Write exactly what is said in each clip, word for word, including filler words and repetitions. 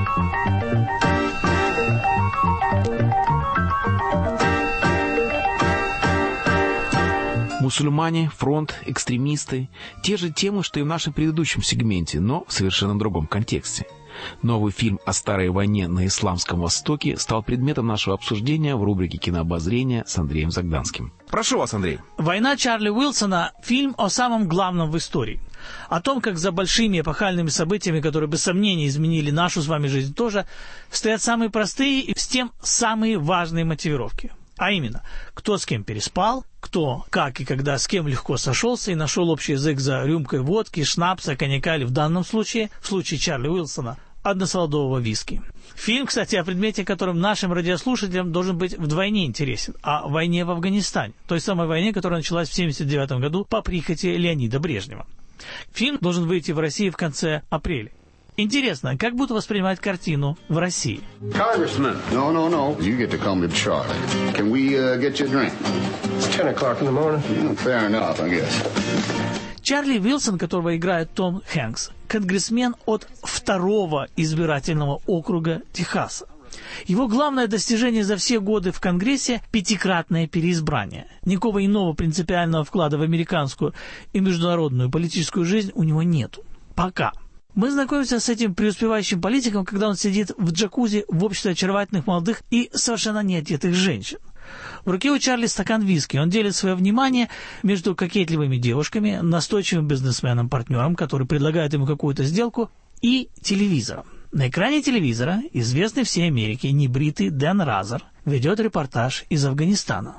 Мусульмане, фронт, экстремисты – те же темы, что и в нашем предыдущем сегменте, но в совершенно другом контексте. Новый фильм о старой войне на Исламском Востоке стал предметом нашего обсуждения в рубрике «Кинообозрение» с Андреем Загданским. Прошу вас, Андрей. «Война Чарли Уилсона» – фильм о самом главном в истории. О том, как за большими эпохальными событиями, которые без сомнения изменили нашу с вами жизнь тоже, стоят самые простые и с тем самые важные мотивировки. А именно, кто с кем переспал, кто, как и когда с кем легко сошелся и нашел общий язык за рюмкой водки, шнапса, коньяка или в данном случае, в случае Чарли Уилсона, односолодового виски. Фильм, кстати, о предмете, которым нашим радиослушателям должен быть вдвойне интересен, о войне в Афганистане, той самой войне, которая началась в семьдесят девятом году по прихоти Леонида Брежнева. Фильм должен выйти в России в конце апреля. Интересно, как будут воспринимать картину в России? Congressman. No, no, no. You get to call me Charlie. Can we uh, get you a drink? It's ten o'clock in the morning. Yeah, fair enough, I guess. Чарли Уилсон, которого играет Том Хэнкс, конгрессмен от второго избирательного округа Техаса. Его главное достижение за все годы в Конгрессе – пятикратное переизбрание. Никакого иного принципиального вклада в американскую и международную политическую жизнь у него нету. Пока. Мы знакомимся с этим преуспевающим политиком, когда он сидит в джакузи в обществе очаровательных молодых и совершенно неодетых женщин. В руке у Чарли стакан виски. Он делит свое внимание между кокетливыми девушками, настойчивым бизнесменом-партнером, который предлагает ему какую-то сделку, и телевизором. На экране телевизора известный всей Америке небритый Дэн Разер ведет репортаж из Афганистана.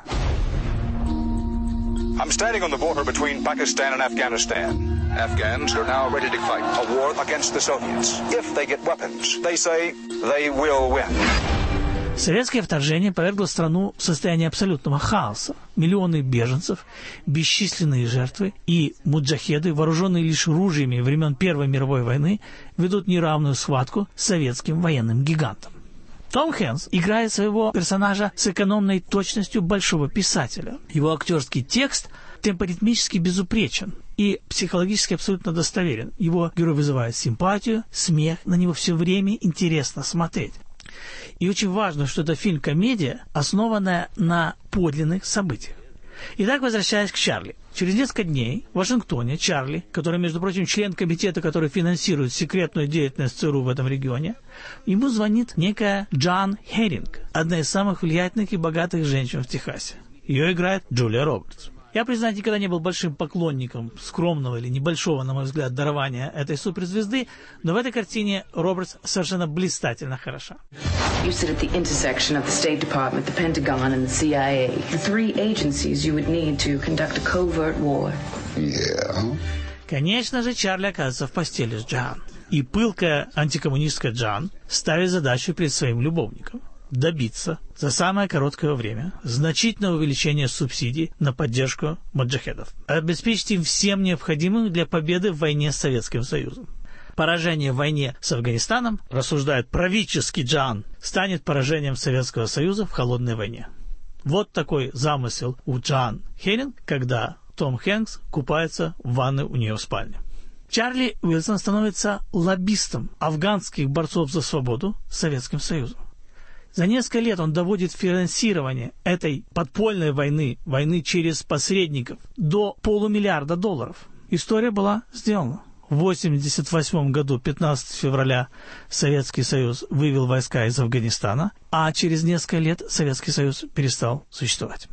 I'm standing on the border between Pakistan and Afghanistan. Afghans are now ready to fight a war against the Soviets. If they get weapons, they say they will win. Советское вторжение повергло страну в состояние абсолютного хаоса. Миллионы беженцев, бесчисленные жертвы и муджахеды, вооруженные лишь ружьями времен Первой мировой войны, ведут неравную схватку с советским военным гигантом. Том Хэнкс играет своего персонажа с экономной точностью большого писателя. Его актерский текст темпоритмически безупречен и психологически абсолютно достоверен. Его герой вызывает симпатию, смех, на него все время интересно смотреть. И очень важно, что это фильм-комедия, основанная на подлинных событиях. Итак, возвращаясь к Чарли. Через несколько дней в Вашингтоне Чарли, который, между прочим, член комитета, который финансирует секретную деятельность ЦРУ в этом регионе, ему звонит некая Джан Херинг, одна из самых влиятельных и богатых женщин в Техасе. Ее играет Джулия Робертс. Я, признать, никогда не был большим поклонником скромного или небольшого, на мой взгляд, дарования этой суперзвезды, но в этой картине Робертс совершенно блистательно хороша. You sit at the intersection of the State Department, the Pentagon, and the C I A. The three agencies you would need to conduct a covert war. Yeah. Конечно же, Чарли оказывается в постели с Джан. И пылкая антикоммунистка Джан ставит задачу перед своим любовником добиться за самое короткое время значительного увеличения субсидий на поддержку маджахедов, обеспечить им всем необходимым для победы в войне с Советским Союзом. Поражение в войне с Афганистаном, рассуждает правительский Джан, станет поражением Советского Союза в холодной войне. Вот такой замысел у Джан Херинг, когда Том Хэнкс купается в ванной у нее в спальне. Чарли Уилсон становится лоббистом афганских борцов за свободу с Советским Союзом. За несколько лет он доводит финансирование этой подпольной войны, войны через посредников, до полумиллиарда долларов. История была сделана. В восемьдесят восьмом году, пятнадцатого февраля, Советский Союз вывел войска из Афганистана, а через несколько лет Советский Союз перестал существовать.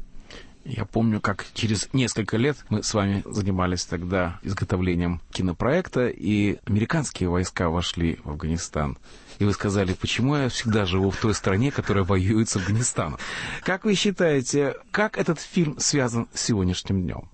Я помню, как через несколько лет мы с вами занимались тогда изготовлением кинопроекта, и американские войска вошли в Афганистан. И вы сказали, почему я всегда живу в той стране, которая воюет с Афганистаном. Как вы считаете, как этот фильм связан с сегодняшним днем?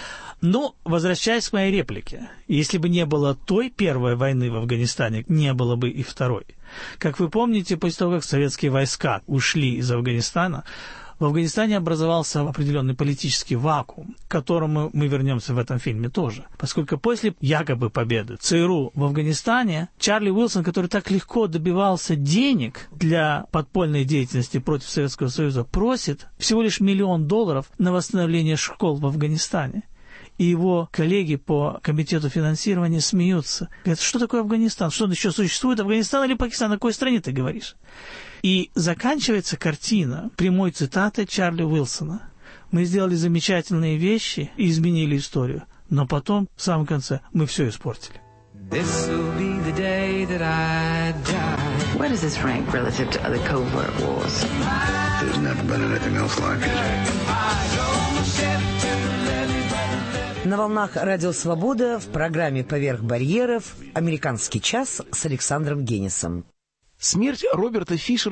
Ну, возвращаясь к моей реплике, если бы не было той первой войны в Афганистане, не было бы и второй. Как вы помните, после того, как советские войска ушли из Афганистана, в Афганистане образовался определенный политический вакуум, к которому мы вернемся в этом фильме тоже. Поскольку после якобы победы ЦРУ в Афганистане, Чарли Уилсон, который так легко добивался денег для подпольной деятельности против Советского Союза, просит всего лишь миллион долларов на восстановление школ в Афганистане. и его коллеги по комитету финансирования смеются. Говорят, что такое Афганистан? Что он еще существует? Афганистан или Пакистан? О какой стране ты говоришь? И заканчивается картина прямой цитатой Чарли Уилсона. Мы сделали замечательные вещи и изменили историю, но потом, в самом конце, мы все испортили. Where does this rank relative to other covert wars? There's never been anything else like it. На волнах Радио Свобода в программе «Поверх барьеров» «Американский час» с Александром Генисом. Смерть Роберта Фишера